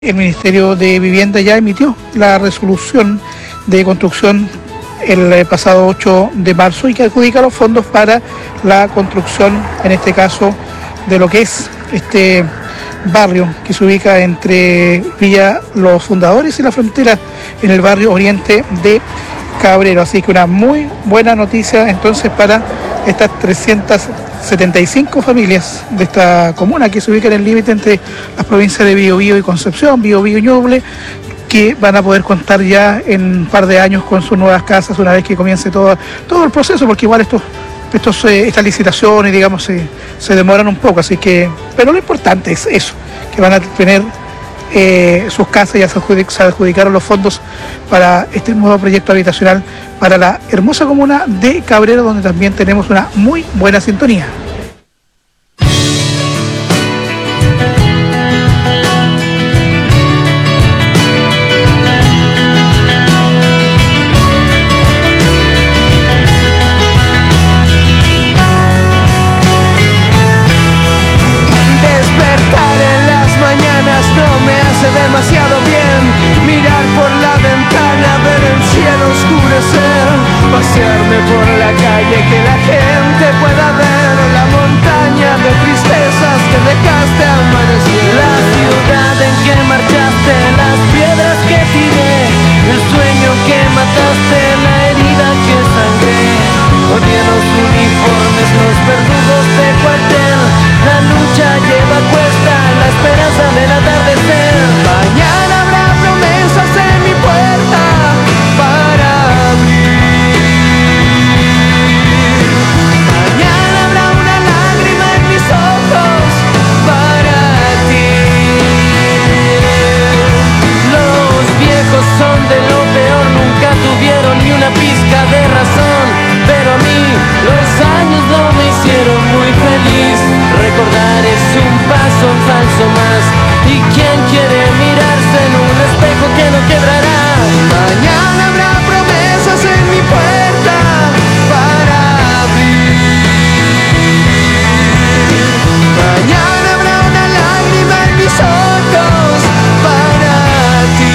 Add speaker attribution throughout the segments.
Speaker 1: El Ministerio de Vivienda ya emitió la resolución de construcción el pasado 8 de marzo y que adjudica los fondos para la construcción, en este caso, de lo que es este barrio que se ubica entre Villa Los Fundadores y la Frontera, en el barrio oriente de Cabrero. Así que una muy buena noticia entonces para estas 375 familias de esta comuna que se ubica en el límite entre las provincias de Biobío y Concepción, Biobío y Ñuble, que van a poder contar ya en un par de años con sus nuevas casas una vez que comience todo el proceso, porque igual estas licitaciones, digamos, se demoran un poco, así que, pero lo importante es eso, que van a tener sus casas. Ya se adjudicaron los fondos para este nuevo proyecto habitacional para la hermosa comuna de Cabrero, donde también tenemos una muy buena sintonía.
Speaker 2: Demasiado bien mirar por la ventana, ver el cielo oscurecer, pasearme por la calle, que la gente pueda ver la montaña de tristezas que dejaste amanecer, la ciudad en que marchaste, las piedras que tiré, el sueño que mataste, la herida que sangré, odié los uniformes, los verdugos de cuartel, la lucha lleva a cuesta la esperanza del atardecer. Mañana habrá promesas en mi puerta para abrir. Mañana habrá una lágrima en mis ojos para ti. Los viejos son de lo peor, nunca tuvieron ni una pizca de razón, pero a mí los años no me hicieron muy feliz. Recordar es un paso falso más, y quien quiere mirarse en un espejo que no quebrará. Mañana habrá promesas en mi puerta para abrir. Mañana habrá una lágrima en mis ojos para ti.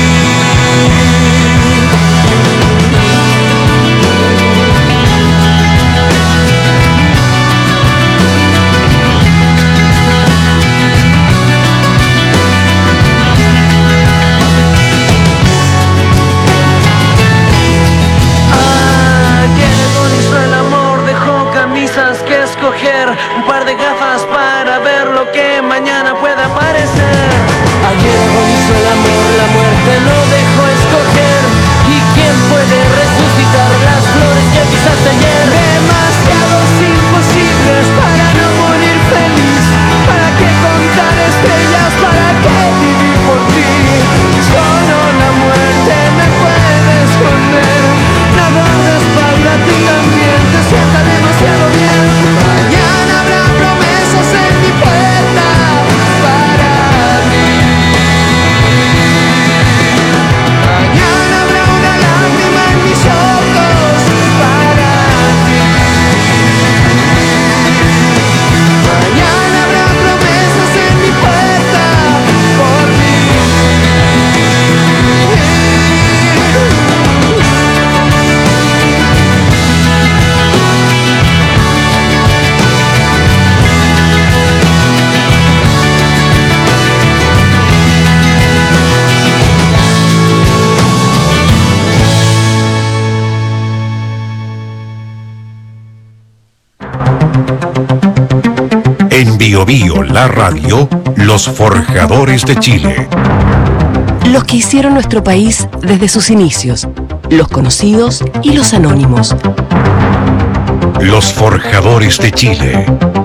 Speaker 2: Que escoger, un par de gafas para ver lo que mañana pueda aparecer. Ayer agonizó el amor, la muerte lo dejó escoger. ¿Y quién puede resucitar las flores que pisaste ayer? Demasiados imposibles para no morir feliz. ¿Para qué contar estrellas? ¿Para qué vivir por ti? Solo la muerte me puede esconder. Nada de espalda, a ti también te sienta demasiado bien. Mañana habrá promesas en mi puerta para abrir. Mañana habrá una lágrima en mis ojos para ti. Mañana habrá promesas en mi puerta por mí.
Speaker 3: En Biobío, la radio, los forjadores de Chile.
Speaker 4: Los que hicieron nuestro país desde sus inicios, los conocidos y los anónimos.
Speaker 3: Los forjadores de Chile.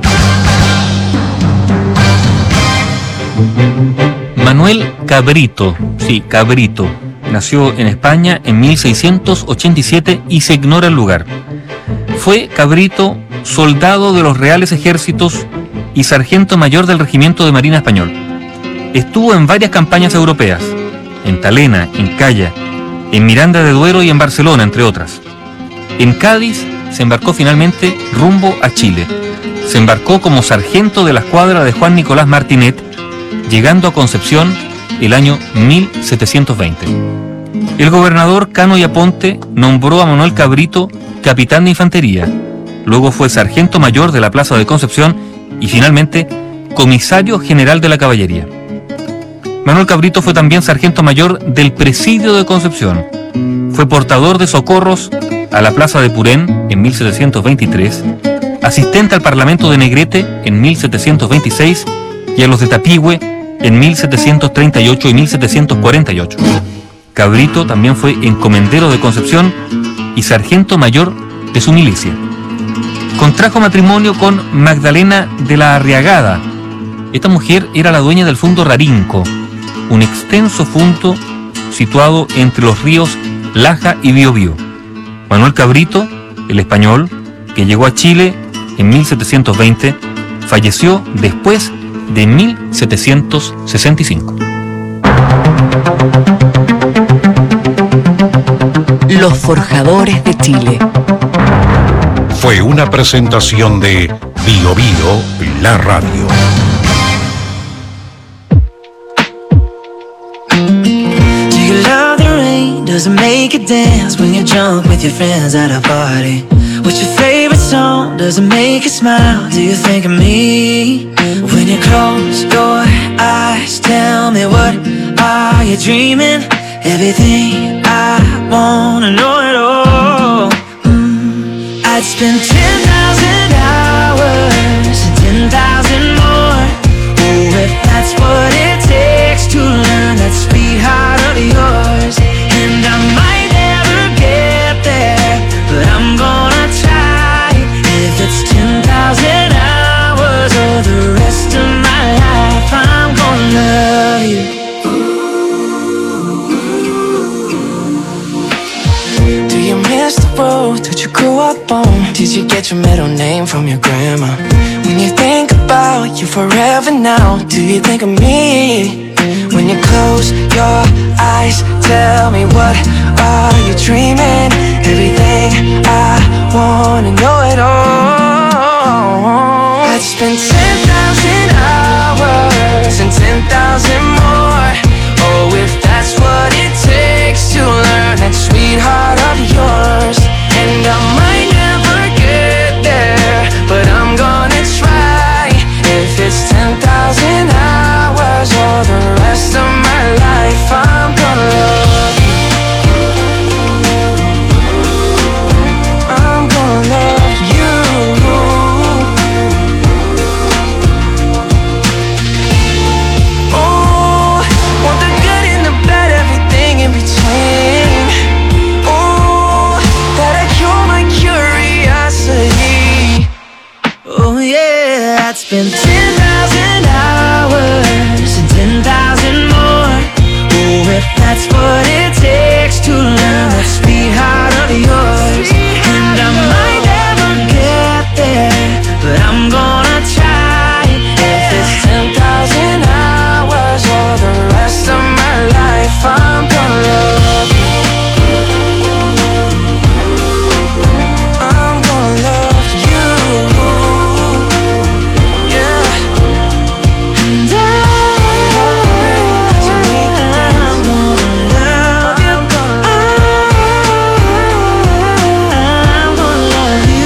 Speaker 5: Manuel Cabrito, sí, Cabrito, nació en España en 1687 y se ignora el lugar. Fue Cabrito soldado de los Reales Ejércitos y sargento mayor del Regimiento de Marina Español. Estuvo en varias campañas europeas, en Talena, en Calla, en Miranda de Duero y en Barcelona, entre otras. En Cádiz se embarcó finalmente rumbo a Chile. Se embarcó como sargento de la escuadra de Juan Nicolás Martinet, llegando a Concepción el año 1720. El gobernador Cano y Aponte nombró a Manuel Cabrito capitán de infantería, luego fue sargento mayor de la Plaza de Concepción y finalmente comisario general de la caballería. Manuel Cabrito fue también sargento mayor del presidio de Concepción, fue portador de socorros a la Plaza de Purén en 1723, asistente al Parlamento de Negrete en 1726 y a los de Tapigüe en 1738 y 1748. Cabrito también fue encomendero de Concepción y sargento mayor de su milicia. Contrajo matrimonio con Magdalena de la Arriagada. Esta mujer era la dueña del fundo Rarinco, un extenso fundo situado entre los ríos Laja y Biobío. Manuel Cabrito, el español, que llegó a Chile en 1720, falleció después de 1765.
Speaker 4: Los Forjadores de Chile.
Speaker 3: Fue una presentación de Bio Bio, la radio.
Speaker 2: Does it make you dance when you're drunk with your friends at a party? What's your favorite song? Does it make you smile? Do you think of me? When you close your eyes, tell me what are you dreaming? Everything I wanna know it all. I'd spend 10,000 hours and 10,000 more. Oh, if that's what it takes to learn that sweetheart of yours. And I might never get there, but I'm gonna try. If it's 10,000 hours or the rest of my life, I'm gonna love you. Do you miss the road that you grew up on? Did you get your middle name from your grandma? When you think about you forever now, do you think of me? When you close your eyes, tell me what are you dreaming? Everything I wanna know it all. I'd spend 10,000 hours and 10,000 more. Oh, if that's what it takes to learn that sweetheart of yours. And I might never get there, but I'm gonna try. If it's 10,000 hours or the rest of my life, I'm gonna love you. I'm gonna love you. Oh, want the good and the bad, everything in between. Oh, that'll cure my curiosity. Oh yeah, I'd spend 10,000 hours and 10,000 more. Oh, if that's what it takes to learn that sweetheart of yours. And I might never get there, but I'm gonna try. If it's 10,000 hours or the rest of my life, I'm gonna love you. I'm gonna love you. Yeah. And I'm gonna love you.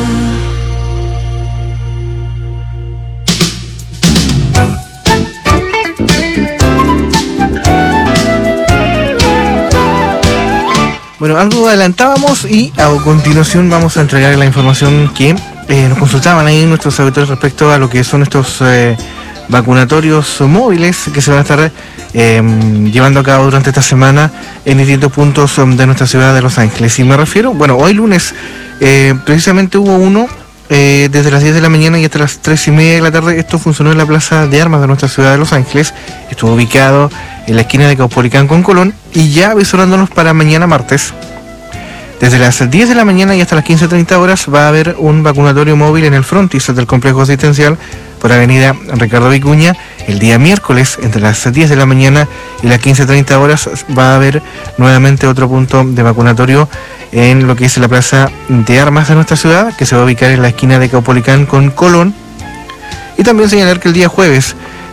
Speaker 6: Bueno, algo adelantábamos y a continuación vamos a entregar la información que nos consultaban ahí nuestros auditores respecto a lo que son estos vacunatorios móviles que se van a estar llevando a cabo durante esta semana en distintos puntos de nuestra ciudad de Los Ángeles. Y me refiero, bueno, hoy lunes precisamente hubo uno desde las 10 de la mañana y hasta las 3:30 de la tarde. Esto funcionó en la Plaza de Armas de nuestra ciudad de Los Ángeles. Estuvo ubicado en la esquina de Caupolicán con Colón y ya avisorándonos para mañana martes. Desde las 10 de la mañana y hasta las 15:30 horas va a haber un vacunatorio móvil en el frontis del complejo asistencial por avenida Ricardo Vicuña. El día miércoles, entre las 10 de la mañana y las 15:30 horas, va a haber nuevamente otro punto de vacunatorio en lo que es la Plaza de Armas de nuestra ciudad, que se va a ubicar en la esquina de Caupolicán con Colón. Y también señalar que el día jueves,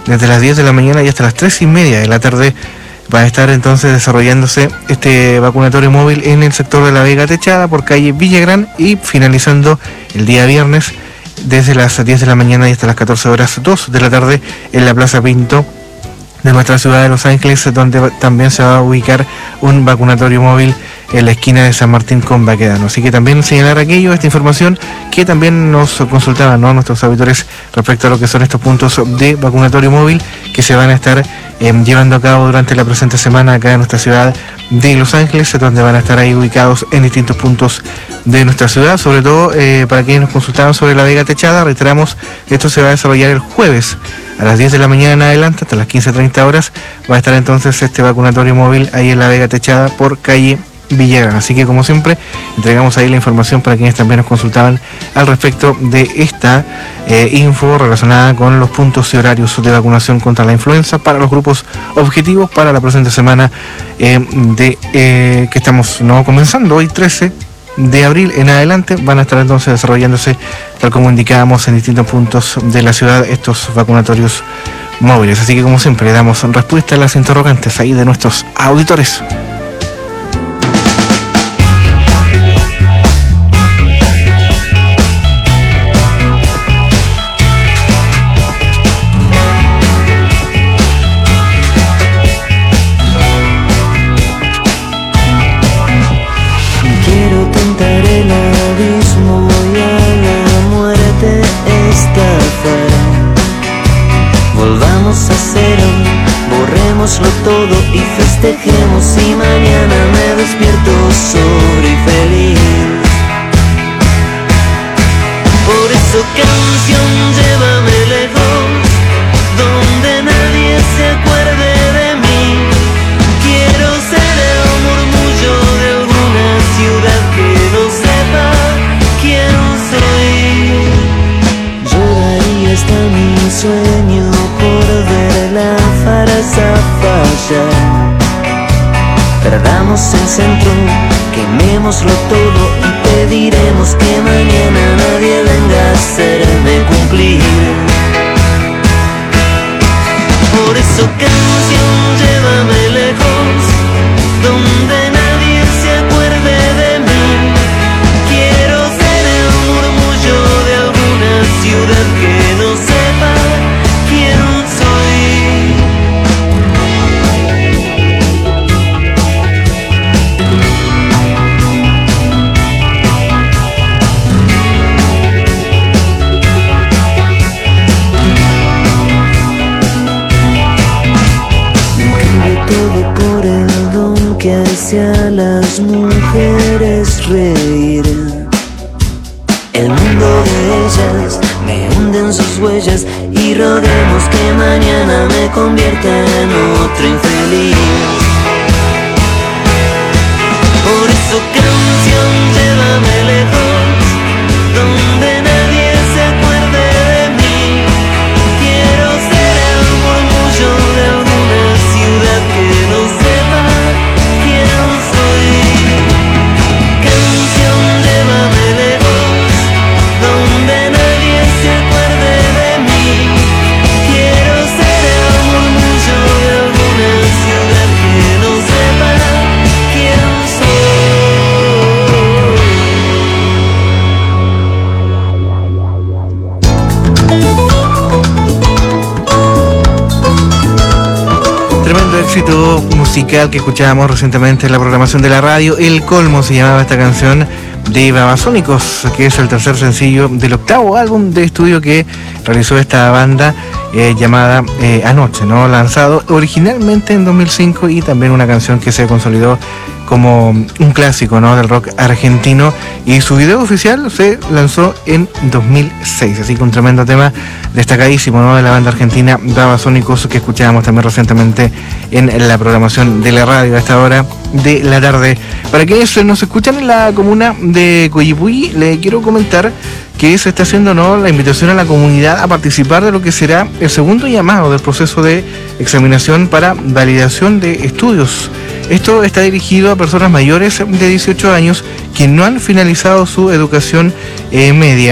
Speaker 6: desde las 10 de la mañana y hasta las 3:30 de la tarde. Va a estar entonces desarrollándose este vacunatorio móvil en el sector de la Vega Techada por calle Villagrán y finalizando el día viernes desde las 10 de la mañana y hasta las 14 horas 2 de la tarde en la Plaza Pinto de nuestra ciudad de Los Ángeles, donde también se va a ubicar un vacunatorio móvil en la esquina de San Martín con Baquedano. Así que también señalar esta información que también nos consultaban, ¿no?, nuestros auditores respecto a lo que son estos puntos de vacunatorio móvil que se van a estar llevando a cabo durante la presente semana acá en nuestra ciudad de Los Ángeles, donde van a estar ahí ubicados en distintos puntos de nuestra ciudad. Sobre todo para quienes nos consultaban sobre la Vega Techada, reiteramos que esto se va a desarrollar el jueves a las 10 de la mañana en adelante hasta las 15:30 horas. Va a estar entonces este vacunatorio móvil ahí en la Vega Techada por calle Villagrán. Así que, como siempre, entregamos ahí la información para quienes también nos consultaban al respecto de esta info relacionada con los puntos y horarios de vacunación contra la influenza para los grupos objetivos para la presente semana que estamos comenzando hoy 13 de abril en adelante. Van a estar entonces desarrollándose, tal como indicábamos, en distintos puntos de la ciudad estos vacunatorios móviles. Así que, como siempre, le damos respuesta a las interrogantes ahí de nuestros auditores.
Speaker 2: Volvamos a cero, borrémoslo todo y festejemos. Y mañana me despierto sobre y feliz. Por eso, canción, llévame lejos, donde nadie se acuerde de mí. Quiero ser el murmullo de alguna ciudad que no sepa quién soy. Yo daría hasta mi sueño por ver la farsa fallar. Perdamos el centro, quemémoslo todo y pediremos que mañana nadie venga a hacerme cumplir. Por eso, canción, llévame lejos, donde nadie se acuerde de mí. Quiero ser el murmullo de alguna ciudad que no sepa quién soy. Cambio todo por el don que hace a las mujeres reír. El mundo de ellas me hunde en sus huellas y roguemos que mañana me convierta en otro infeliz. Por eso, canción, llévame lejos, donde nadie se acuerde de mí. Quiero ser el murmullo de alguna ciudad que no sepa quién soy. Canción, llévame lejos, donde nadie se acuerde de mí. Quiero ser el murmullo de alguna ciudad que no sepa quién soy.
Speaker 6: Tremendo éxito musical que escuchábamos recientemente en la programación de la radio. El colmo se llamaba esta canción de Babasónicos, que es el tercer sencillo del octavo álbum de estudio que realizó esta banda llamada Anoche, ¿no? Lanzado originalmente en 2005 y también una canción que se consolidó como un clásico, ¿no?, del rock argentino, y su video oficial se lanzó en 2006, así que un tremendo tema destacadísimo, ¿no?, de la banda argentina Babasónicos, que escuchábamos también recientemente en la programación de la radio a esta hora de la tarde. Para quienes nos escuchan en la comuna de Coyipulli, le quiero comentar que se está haciendo, ¿no?, la invitación a la comunidad a participar de lo que será el segundo llamado del proceso de examinación para validación de estudios. Esto está dirigido a personas mayores de 18 años que no han finalizado su educación media.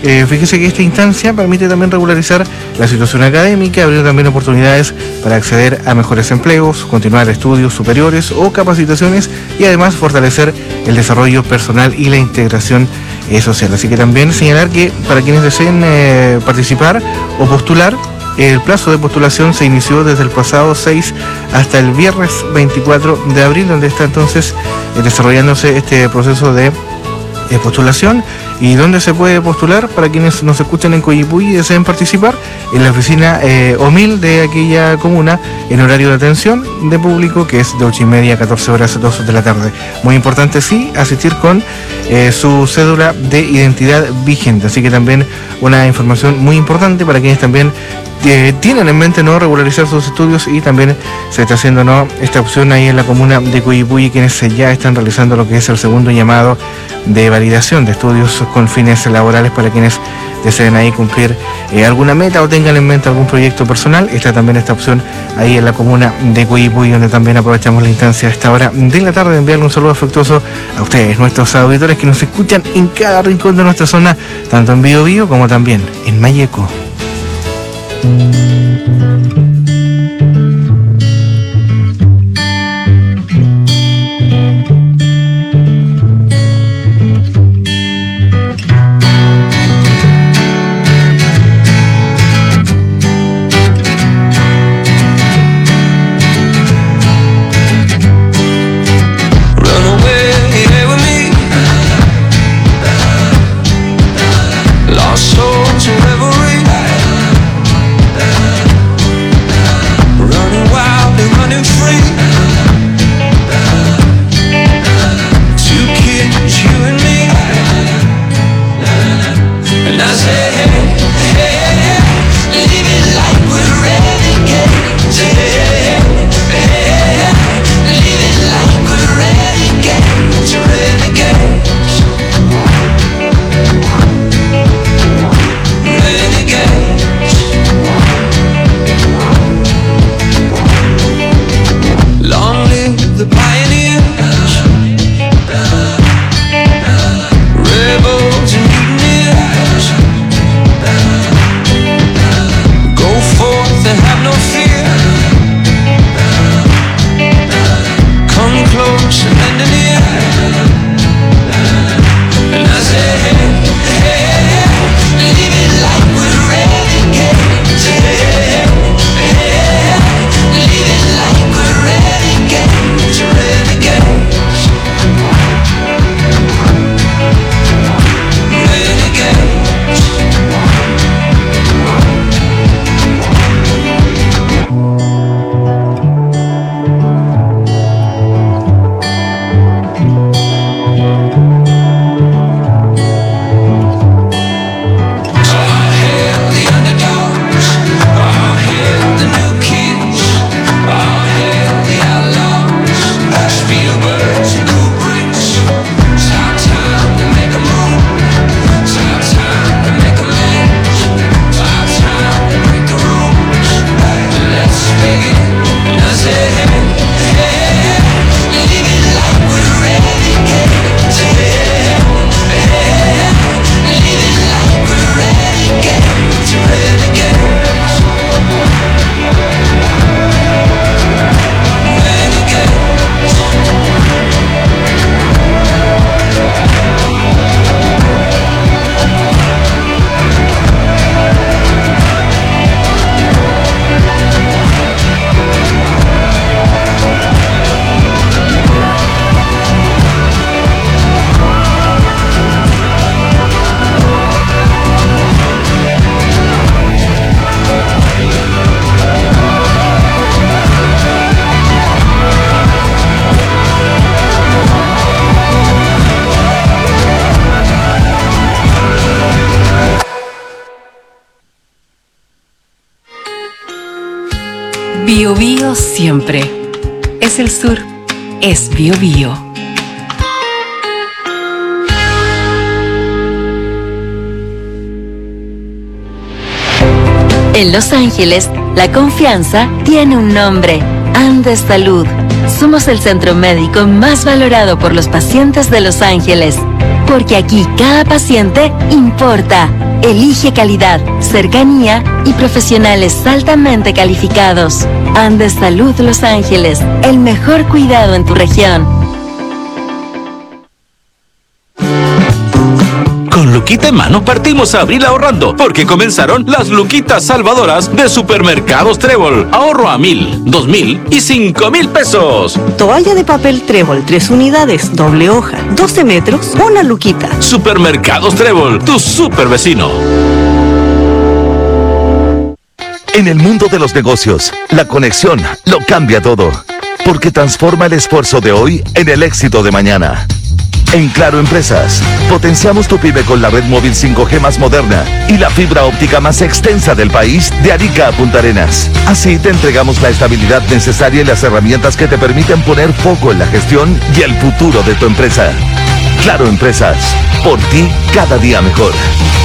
Speaker 6: Fíjese que esta instancia permite también regularizar la situación académica, abrir también oportunidades para acceder a mejores empleos, continuar estudios superiores o capacitaciones y además fortalecer el desarrollo personal y la integración social. Así que también señalar que para quienes deseen participar o postular, el plazo de postulación se inició desde el pasado 6 hasta el viernes 24 de abril, donde está entonces desarrollándose este proceso de postulación. ¿Y dónde se puede postular? Para quienes nos escuchan en Coyipulli y deseen participar, en la oficina OMIL de aquella comuna, en horario de atención de público, que es de 8:30 a 14 horas, 2 de la tarde. Muy importante, sí, asistir con su cédula de identidad vigente. Así que también una información muy importante para quienes también tienen en mente no regularizar sus estudios, y también se está haciendo esta opción ahí en la comuna de Coyipulli, quienes ya están realizando lo que es el segundo llamado de validación de estudios con fines laborales para quienes deseen ahí cumplir alguna meta o tengan en mente algún proyecto personal. Está también esta opción ahí en la comuna de Coyipulli, donde también aprovechamos la instancia a esta hora de la tarde de enviarle un saludo afectuoso a ustedes, nuestros auditores que nos escuchan en cada rincón de nuestra zona, tanto en Biobío como también en Mayeco.
Speaker 4: Biobío siempre. Es el sur. Es Biobío.
Speaker 7: En Los Ángeles, la confianza tiene un nombre: Andes Salud. Somos el centro médico más valorado por los pacientes de Los Ángeles, porque aquí cada paciente importa. Elige calidad, cercanía y profesionales altamente calificados. Andes Salud Los Ángeles, el mejor cuidado en tu región.
Speaker 8: Con Luquita en mano partimos a abril ahorrando, porque comenzaron las Luquitas salvadoras de Supermercados Trébol. Ahorro a 1,000, 2,000 y 5,000 pesos.
Speaker 9: Toalla de papel Trébol, 3 unidades, doble hoja, 12 metros, una luquita.
Speaker 8: Supermercados Trébol, tu super vecino.
Speaker 10: En el mundo de los negocios, la conexión lo cambia todo, porque transforma el esfuerzo de hoy en el éxito de mañana. En Claro Empresas, potenciamos tu pyme con la red móvil 5G más moderna y la fibra óptica más extensa del país, de Arica a Punta Arenas. Así te entregamos la estabilidad necesaria y las herramientas que te permiten poner foco en la gestión y el futuro de tu empresa. Claro Empresas, por ti cada día mejor.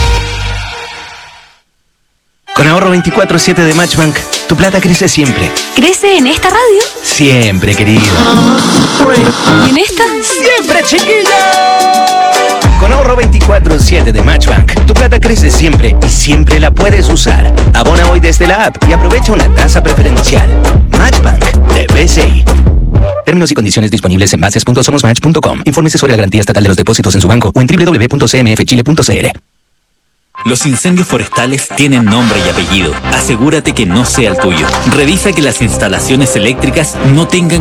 Speaker 11: Con ahorro 24/7 de Matchbank, tu plata crece siempre.
Speaker 12: ¿Crece en esta radio?
Speaker 11: Siempre, querido.
Speaker 12: ¿Y en esta?
Speaker 11: ¡Siempre, chiquilla! Con ahorro 24/7 de Matchbank, tu plata crece siempre y siempre la puedes usar. Abona hoy desde la app y aprovecha una tasa preferencial. Matchbank de BCI. Términos y condiciones disponibles en bases.somosmatch.com. Infórmese sobre la garantía estatal de los depósitos en su banco o en www.cmfchile.cl.
Speaker 13: Los incendios forestales tienen nombre y apellido. Asegúrate que no sea el tuyo. Revisa que las instalaciones eléctricas no tengan